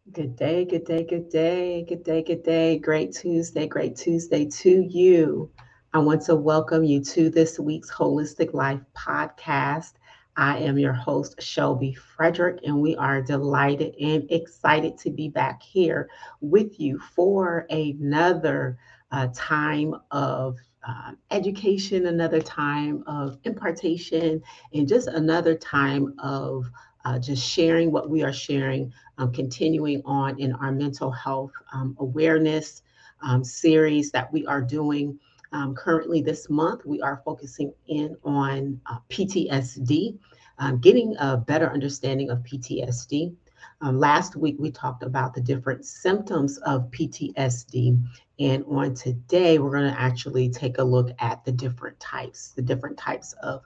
Good day, good day, good day, good day, good day. Great Tuesday to you. I want to welcome you to this week's Holistic Life podcast. I am your host, Shelby Frederick, and we are delighted and excited to be back here with you for another time of education, another time of impartation, and just another time of just sharing what we are sharing, continuing on in our mental health awareness series that we are doing. Currently, this month, we are focusing in on PTSD, getting a better understanding of PTSD. Last week, we talked about the different symptoms of PTSD. And on today, we're going to actually take a look at the different types of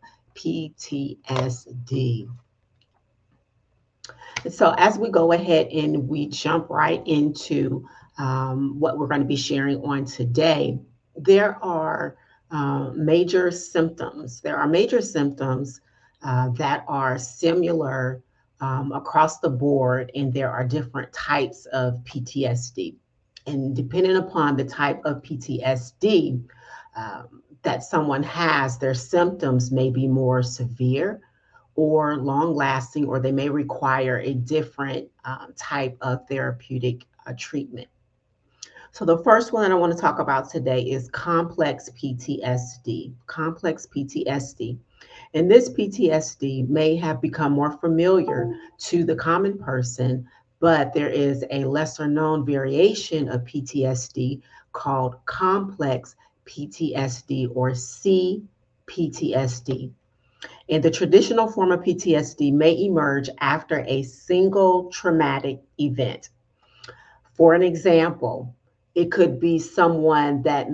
PTSD. So as we go ahead and we jump right into what we're going to be sharing on today, there are major symptoms. There are major symptoms that are similar across the board, and there are different types of PTSD. And depending upon the type of PTSD that someone has, their symptoms may be more severe or long lasting, or they may require a different type of therapeutic treatment. So, the first one that I want to talk about today is complex PTSD. Complex PTSD. And this PTSD may have become more familiar to the common person, but there is a lesser known variation of PTSD called complex PTSD or CPTSD. And the traditional form of PTSD may emerge after a single traumatic event. For an example, it could be someone that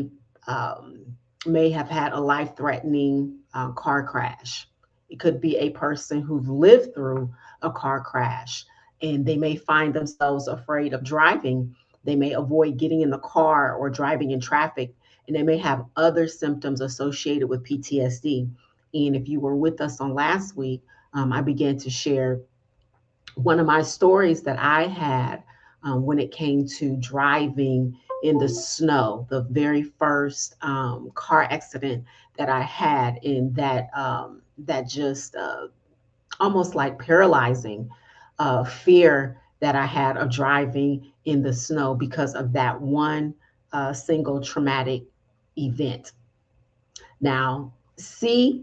may have had a life-threatening car crash. It could be a person who's lived through a car crash, and they may find themselves afraid of driving. They may avoid getting in the car or driving in traffic, and they may have other symptoms associated with PTSD. And if you were with us on last week, I began to share one of my stories that I had when it came to driving in the snow, the very first car accident that I had, in that just almost like paralyzing fear that I had of driving in the snow because of that one single traumatic event. Now, C,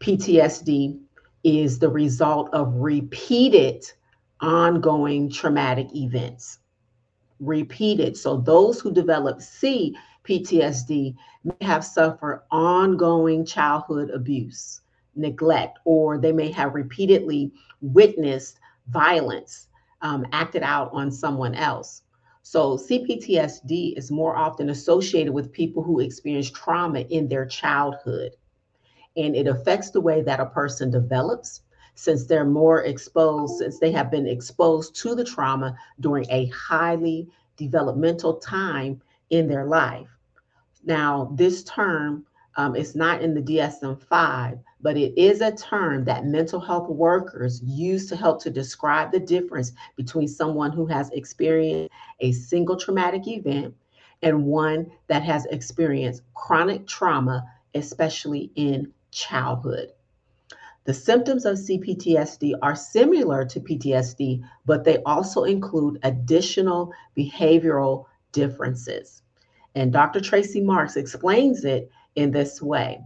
PTSD is the result of repeated ongoing traumatic events. Repeated. So those who develop C, PTSD, may have suffered ongoing childhood abuse, neglect, or they may have repeatedly witnessed violence acted out on someone else. So CPTSD is more often associated with people who experience trauma in their childhood, and it affects the way that a person develops since they're more exposed, since they have been exposed to the trauma during a highly developmental time in their life. Now, this term is not in the DSM 5, but it is a term that mental health workers use to help to describe the difference between someone who has experienced a single traumatic event and one that has experienced chronic trauma, especially in childhood. The symptoms of CPTSD are similar to PTSD, but they also include additional behavioral differences. And Dr. Tracy Marks explains it in this way: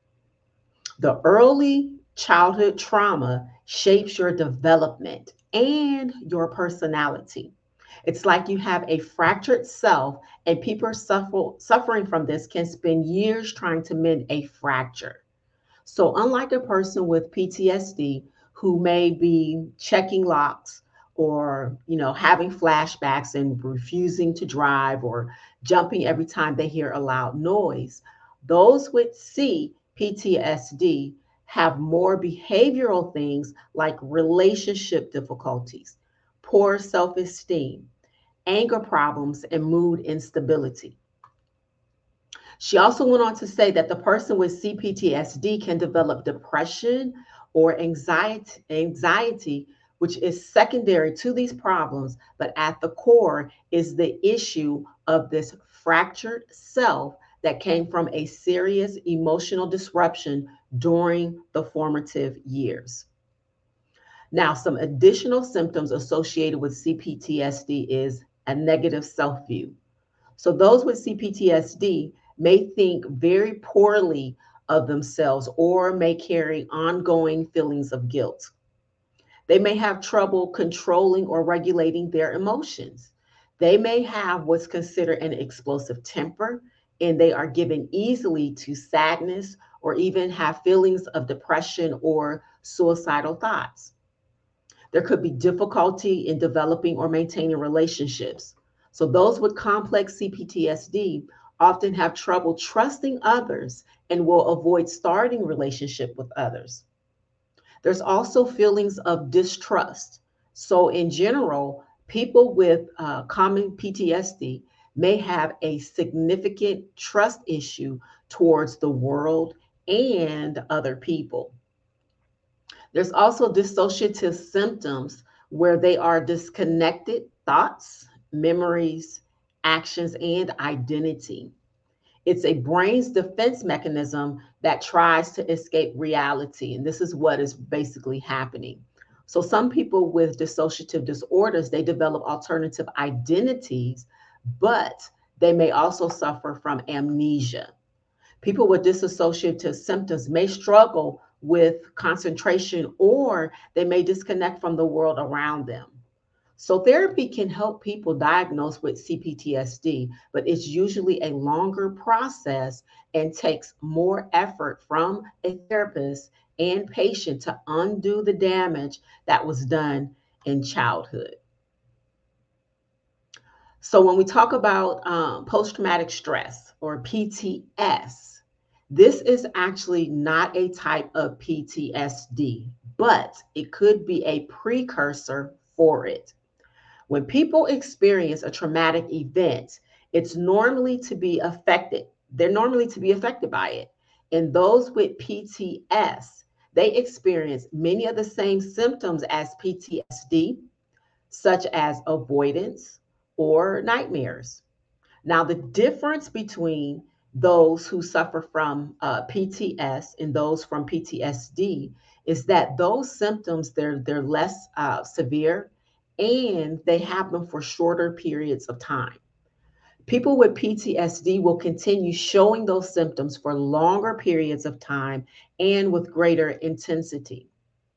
the early childhood trauma shapes your development and your personality. It's like you have a fractured self, and people suffering from this can spend years trying to mend a fracture. So, unlike a person with PTSD who may be checking locks or, having flashbacks and refusing to drive or jumping every time they hear a loud noise, those with CPTSD have more behavioral things like relationship difficulties, poor self esteem, anger problems, and mood instability. She also went on to say that the person with CPTSD can develop depression or anxiety which is secondary to these problems, but at the core is the issue of this fractured self that came from a serious emotional disruption during the formative years. Now, some additional symptoms associated with CPTSD is a negative self view. So, those with CPTSD may think very poorly of themselves or may carry ongoing feelings of guilt. They may have trouble controlling or regulating their emotions. They may have what's considered an explosive temper, and they are given easily to sadness or even have feelings of depression or suicidal thoughts. There could be difficulty in developing or maintaining relationships. So, those with complex CPTSD often have trouble trusting others and will avoid starting relationship with others. There's also feelings of distrust. So, in general, people with common PTSD may have a significant trust issue towards the world and other people. There's also dissociative symptoms where they are disconnected thoughts, memories, actions, and identity. It's a brain's defense mechanism that tries to escape reality. And this is what is basically happening. So some people with dissociative disorders, they develop alternative identities, but they may also suffer from amnesia. People with dissociative symptoms may struggle with concentration or they may disconnect from the world around them. So, therapy can help people diagnosed with CPTSD, but it's usually a longer process and takes more effort from a therapist and patient to undo the damage that was done in childhood. So, when we talk about post traumatic stress or PTS, this is actually not a type of PTSD, but it could be a precursor for it. When people experience a traumatic event, it's normally to be affected. They're normally to be affected by it. And those with PTS, they experience many of the same symptoms as PTSD, such as avoidance or nightmares. Now, the difference between those who suffer from PTS and those from PTSD is that those symptoms they're less severe and they happen for shorter periods of time. People with PTSD will continue showing those symptoms for longer periods of time and with greater intensity.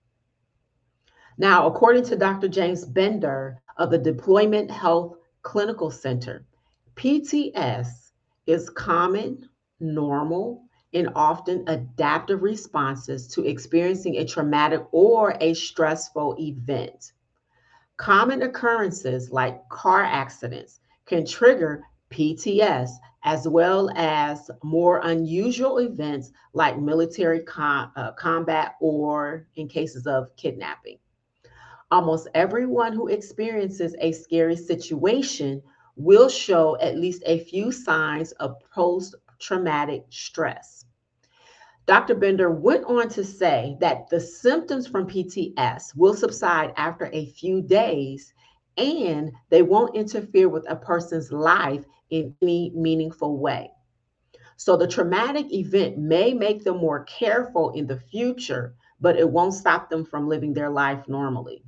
Now, according to Dr. James Bender of the Deployment Health Clinical Center, PTS is common, normal, and often adaptive responses to experiencing a traumatic or a stressful event. Common occurrences like car accidents can trigger PTS, as well as more unusual events like military combat or in cases of kidnapping. Almost everyone who experiences a scary situation will show at least a few signs of post traumatic stress. Dr. Bender went on to say that the symptoms from PTS will subside after a few days and they won't interfere with a person's life in any meaningful way. So the traumatic event may make them more careful in the future, but it won't stop them from living their life normally.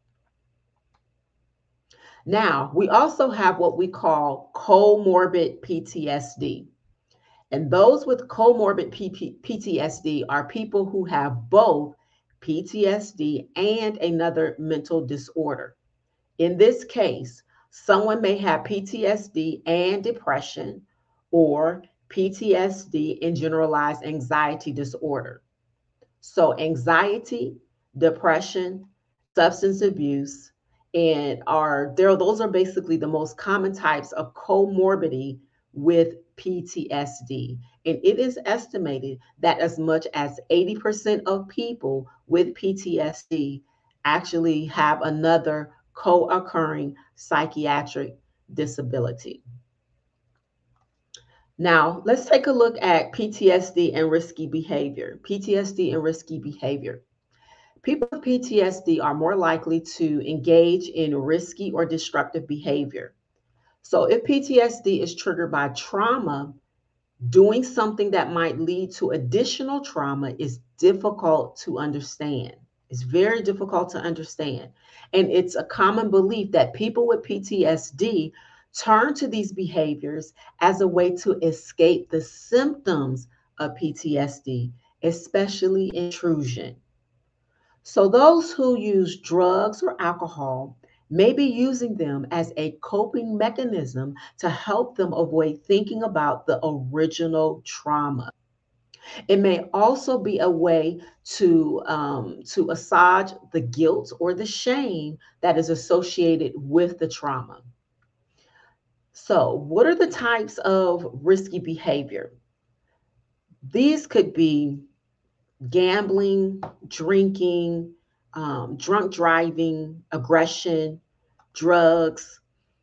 Now, we also have what we call comorbid PTSD. And those with comorbid PTSD are people who have both PTSD and another mental disorder. In this case, someone may have PTSD and depression or PTSD and generalized anxiety disorder. So, anxiety, depression, substance abuse, and are there, those are basically the most common types of comorbidity with PTSD. And it is estimated that as much as 80% of people with PTSD actually have another co occurring psychiatric disability. Now, let's take a look at PTSD and risky behavior. PTSD and risky behavior. People with PTSD are more likely to engage in risky or destructive behavior. So, if PTSD is triggered by trauma, doing something that might lead to additional trauma is difficult to understand. It's very difficult to understand. And it's a common belief that people with PTSD turn to these behaviors as a way to escape the symptoms of PTSD, especially intrusion. So, those who use drugs or alcohol may be using them as a coping mechanism to help them avoid thinking about the original trauma. It may also be a way to assuage the guilt or the shame that is associated with the trauma. So, what are the types of risky behavior? These could be gambling, drinking, drunk driving, aggression, drugs,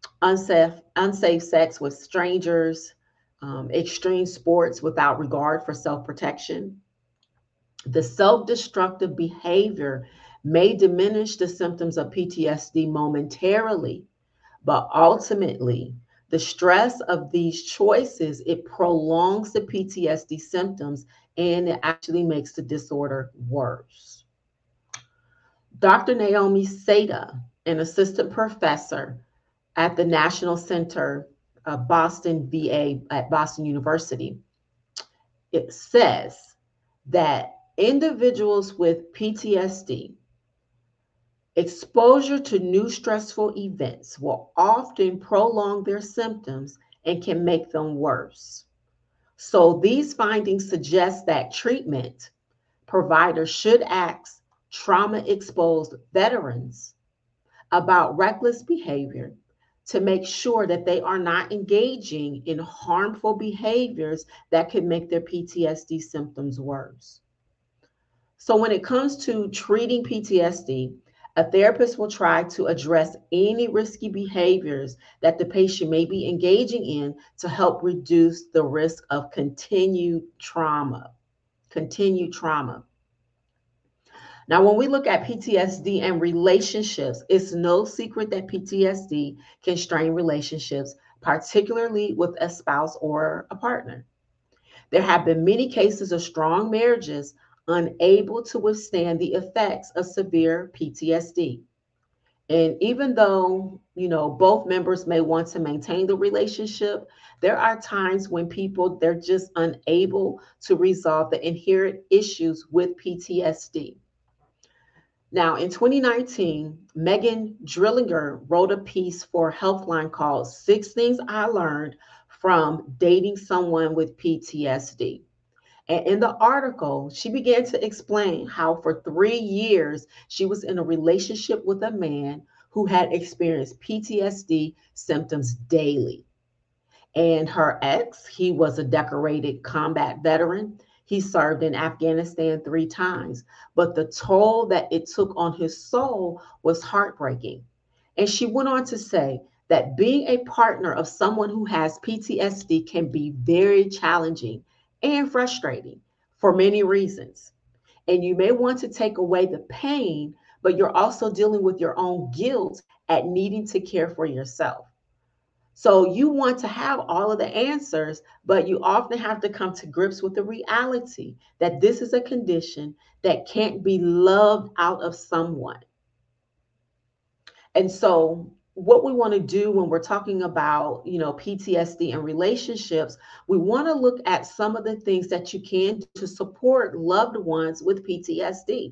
unsafe sex with strangers, extreme sports without regard for self protection. The self destructive behavior may diminish the symptoms of PTSD momentarily, but ultimately, the stress of these choices it prolongs the PTSD symptoms and it actually makes the disorder worse. Dr. Naomi Seda, an assistant professor at the National Center of Boston VA at Boston University, it says that individuals with PTSD exposure to new stressful events will often prolong their symptoms and can make them worse. So, these findings suggest that treatment providers should ask trauma exposed veterans about reckless behavior to make sure that they are not engaging in harmful behaviors that could make their PTSD symptoms worse. So, when it comes to treating PTSD, a therapist will try to address any risky behaviors that the patient may be engaging in to help reduce the risk of continued trauma. Continued trauma. Now, when we look at PTSD and relationships, it's no secret that PTSD can strain relationships, particularly with a spouse or a partner. There have been many cases of strong marriages unable to withstand the effects of severe PTSD. And even though, both members may want to maintain the relationship, there are times when people they're just unable to resolve the inherent issues with PTSD. Now, in 2019, Megan Drillinger wrote a piece for Healthline called Six Things I Learned from Dating Someone with PTSD. And in the article, she began to explain how for 3 years she was in a relationship with a man who had experienced PTSD symptoms daily. And her ex, he was a decorated combat veteran. He served in Afghanistan 3 times, but the toll that it took on his soul was heartbreaking. And she went on to say that being a partner of someone who has PTSD can be very challenging and frustrating for many reasons. And you may want to take away the pain, but you're also dealing with your own guilt at needing to care for yourself. So you want to have all of the answers, but you often have to come to grips with the reality that this is a condition that can't be loved out of someone. And so what we want to do when we're talking about, PTSD and relationships, we want to look at some of the things that you can do to support loved ones with PTSD.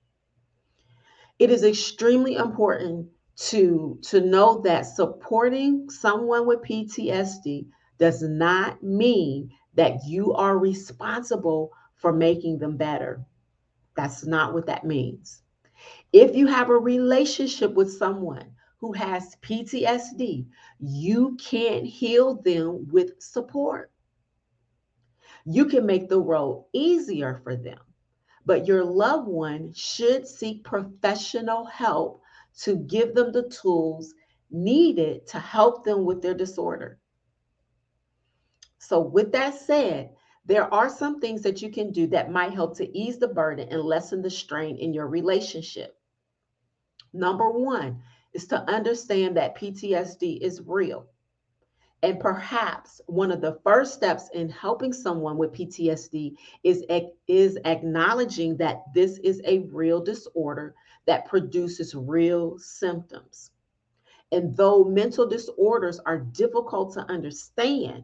It is extremely important to know that supporting someone with PTSD does not mean that you are responsible for making them better. That's not what that means. If you have a relationship with someone who has PTSD, you can't heal them with support. You can make the road easier for them, but your loved one should seek professional help to give them the tools needed to help them with their disorder. So, with that said, There are some things that you can do that might help to ease the burden and lessen the strain in your relationship. Number one is to understand that PTSD is real. And perhaps one of the first steps in helping someone with PTSD is acknowledging that this is a real disorder that produces real symptoms. And though mental disorders are difficult to understand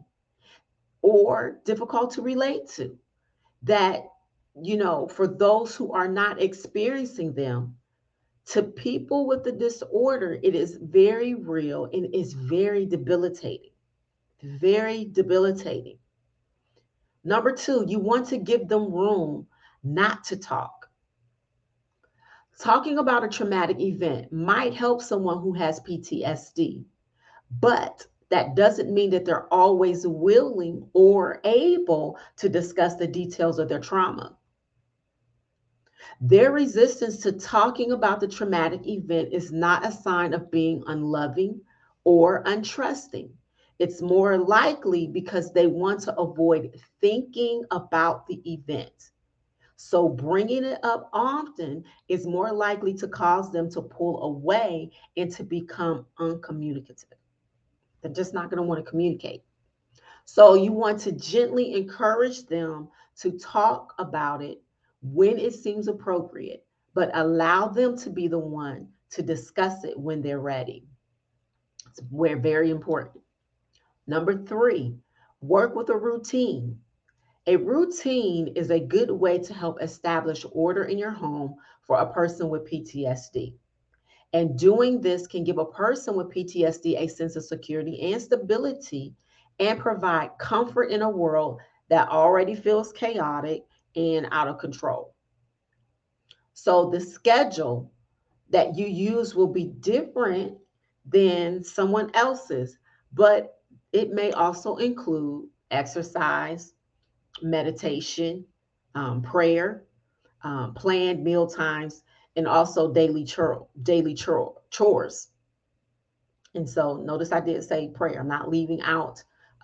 or difficult to relate to, that, for those who are not experiencing them, to people with the disorder, it is very real and is very debilitating. Very debilitating. Number two, you want to give them room not to talk. Talking about a traumatic event might help someone who has PTSD, but that doesn't mean that they're always willing or able to discuss the details of their trauma. Their resistance to talking about the traumatic event is not a sign of being unloving or untrusting. It's more likely because they want to avoid thinking about the event. So, bringing it up often is more likely to cause them to pull away and to become uncommunicative. They're just not going to want to communicate. So you want to gently encourage them to talk about it when it seems appropriate, but allow them to be the one to discuss it when they're ready. It's very important. Number three, work with a routine. A routine is a good way to help establish order in your home for a person with PTSD. And doing this can give a person with PTSD a sense of security and stability and provide comfort in a world that already feels chaotic and out of control. So the schedule that you use will be different than someone else's, but it may also include exercise, meditation, prayer, planned meal times, and also daily chores. And so notice I did say prayer. I'm not leaving out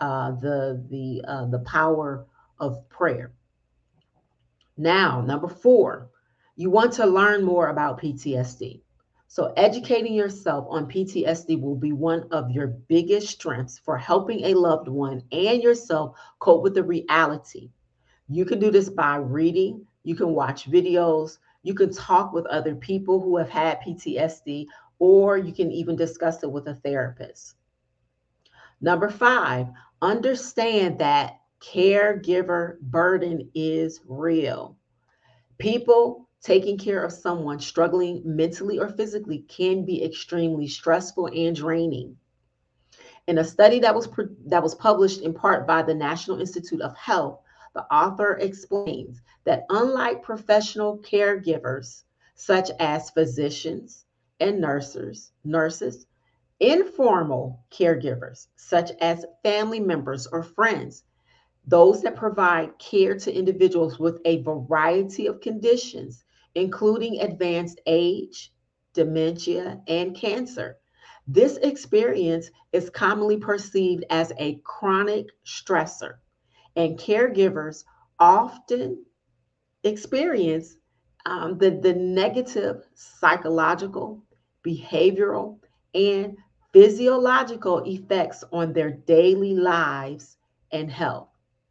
the power of prayer. Now, number four, you want to learn more about PTSD. So educating yourself on PTSD will be one of your biggest strengths for helping a loved one and yourself cope with the reality. You can do this by reading, you can watch videos, you can talk with other people who have had PTSD, or you can even discuss it with a therapist. Number five, understand that caregiver burden is real. People taking care of someone struggling mentally or physically can be extremely stressful and draining. In a study that was published in part by the National Institute of Health, the author explains that unlike professional caregivers such as physicians and nurses, informal caregivers such as family members or friends, those that provide care to individuals with a variety of conditions, including advanced age, dementia, and cancer. This experience is commonly perceived as a chronic stressor, and caregivers often experience the negative psychological, behavioral, and physiological effects on their daily lives and health.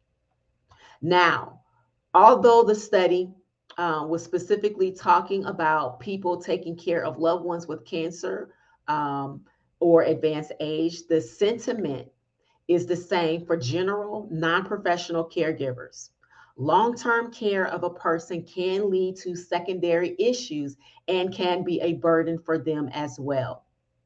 Now, although the study was specifically talking about people taking care of loved ones with cancer um, or advanced age, the sentiment is the same for general non professional caregivers. Long term care of a person can lead to secondary issues and can be a burden for them as well.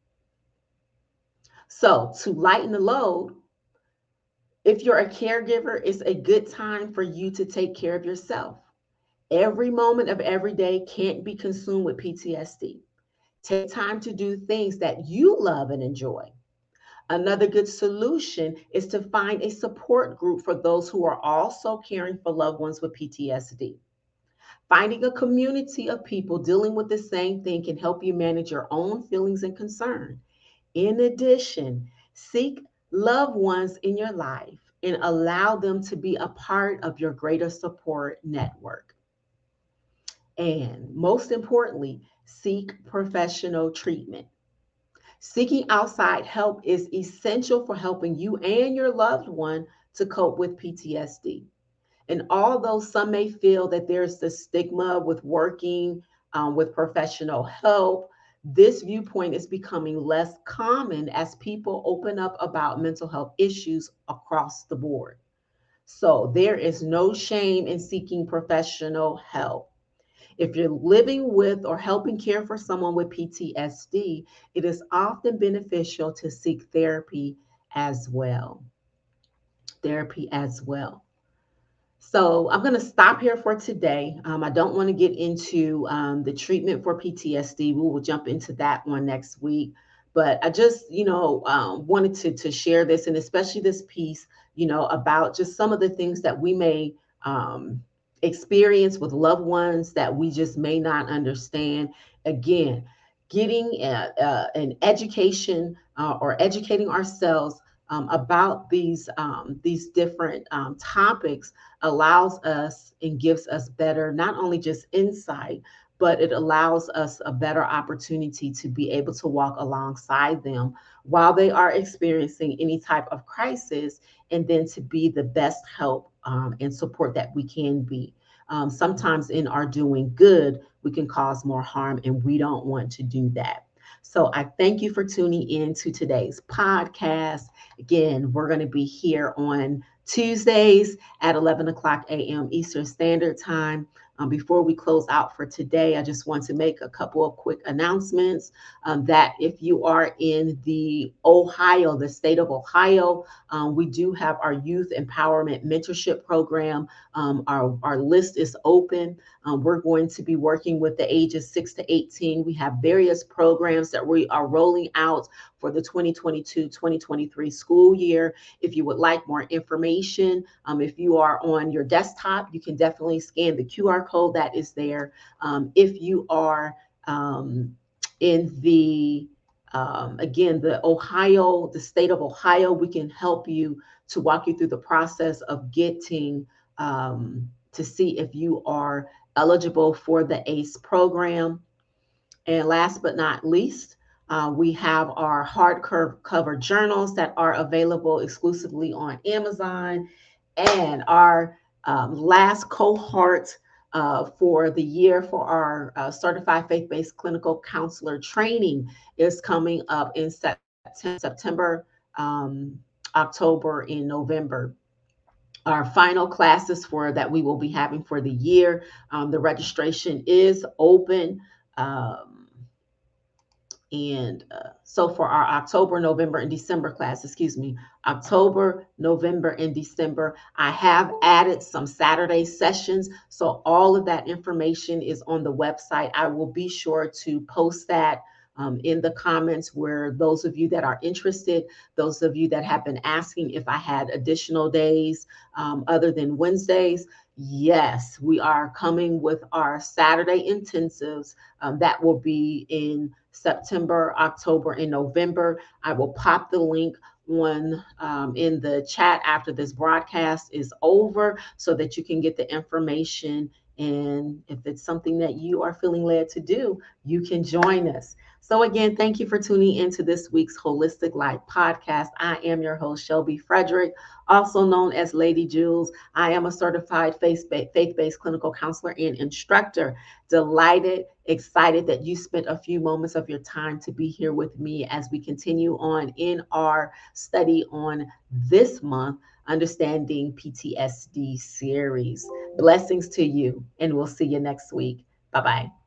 So, to lighten the load, if you're a caregiver, it's a good time for you to take care of yourself. Every moment of every day can't be consumed with PTSD. Take time to do things that you love and enjoy. Another good solution is to find a support group for those who are also caring for loved ones with PTSD. Finding a community of people dealing with the same thing can help you manage your own feelings and concern. In addition, seek loved ones in your life and allow them to be a part of your greater support network. And most importantly, seek professional treatment. Seeking outside help is essential for helping you and your loved one to cope with PTSD. And although some may feel that there's the stigma with working with professional help, this viewpoint is becoming less common as people open up about mental health issues across the board. So there is no shame in seeking professional help. If you're living with or helping care for someone with PTSD, it is often beneficial to seek therapy as well. Therapy as well. So I'm going to stop here for today. I don't want to get into the treatment for PTSD. We will jump into that one next week. But I just, wanted to share this, and especially this piece, about just some of the things that we may experience with loved ones that we just may not understand. Again, getting an education or educating ourselves about these different topics allows us and gives us better, not only just insight, but it allows us a better opportunity to be able to walk alongside them while they are experiencing any type of crisis, and then to be the best help and support that we can be. Sometimes in our doing good, we can cause more harm, and we don't want to do that. So I thank you for tuning in to today's podcast. Again, we're going to be here on Tuesdays at 11 o'clock a.m. Eastern Standard Time. Before we close out for today, I just want to make a couple of quick announcements that if you are in the state of Ohio, we do have our Youth Empowerment Mentorship Program. Our list is open. We're going to be working with the ages 6 to 18. We have various programs that we are rolling out for the 2022-2023 school year. If you would like more information, if you are on your desktop, you can definitely scan the QR code that is there. If you are in the again, the state of Ohio, we can help you to walk you through the process of getting to see if you are eligible for the ACE program. And last but not least, we have our hardcover journals that are available exclusively on Amazon. And our last cohort for the year for our certified faith-based clinical counselor training is coming up in September, October, and November. Our final classes for that we will be having for the year. The registration is open. So for our October, November, and December class, October, November, and December, I have added some Saturday sessions. So all of that information is on the website. I will be sure to post that in the comments, where those of you that are interested, those of you that have been asking if I had additional days other than Wednesdays, yes, we are coming with our Saturday intensives. That will be in September, October, and November. I will pop the link on in the chat after this broadcast is over, so that you can get the information. And if it's something that you are feeling led to do, you can join us. So again, thank you for tuning into this week's Holistic Life podcast. I am your host, Shelby Frederick, also known as Lady Jules. I am a certified faith-based clinical counselor and instructor. Delighted, excited that you spent a few moments of your time to be here with me as we continue on in our study on this month, Understanding PTSD series. Blessings to you, and we'll see you next week. Bye-bye.